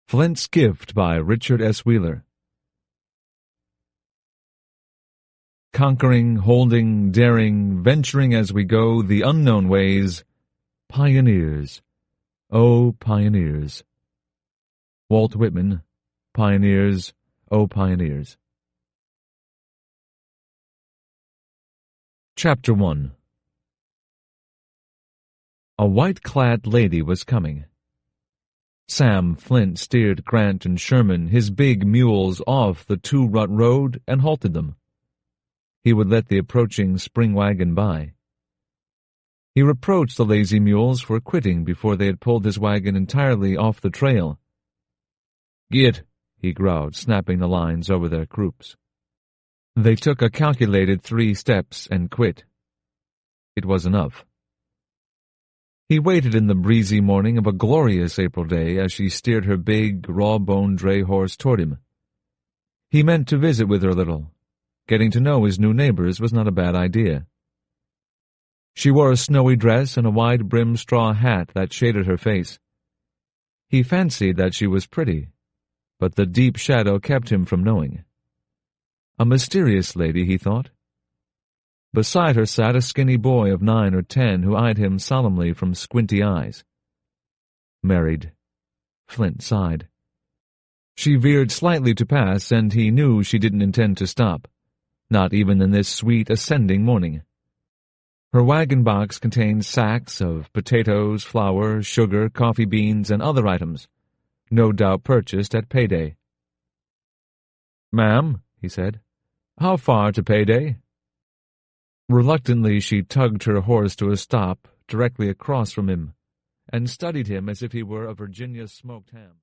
Flint's Gift by Richard S. Wheeler. Conquering, holding, daring, venturing as we go the unknown ways, pioneers, oh pioneers. Walt Whitman, Pioneers, oh Pioneers. Chapter 1. A white-clad lady was coming. Sam Flint steered Grant and Sherman, his big mules, off the two-rut road and halted them. He would let the approaching spring wagon by. He reproached the lazy mules for quitting before they had pulled his wagon entirely off the trail. "Git," he growled, snapping the lines over their croups. They took a calculated 3 steps and quit. It was enough. He waited in the breezy morning of a glorious April day as she steered her big, raw-boned dray horse toward him. He meant to visit with her a little. Getting to know his new neighbors was not a bad idea. She wore a snowy dress and a wide-brimmed straw hat that shaded her face. He fancied that she was pretty, but the deep shadow kept him from knowing. A mysterious lady, he thought. Beside her sat a skinny boy of 9 or 10 who eyed him solemnly from squinty eyes. Married. Flint sighed. She veered slightly to pass, and he knew she didn't intend to stop, not even in this sweet ascending morning. Her wagon box contained sacks of potatoes, flour, sugar, coffee beans, and other items, no doubt purchased at payday. "Ma'am," he said, "how far to payday?" Reluctantly she tugged her horse to a stop directly across from him, and studied him as if he were a Virginia smoked ham.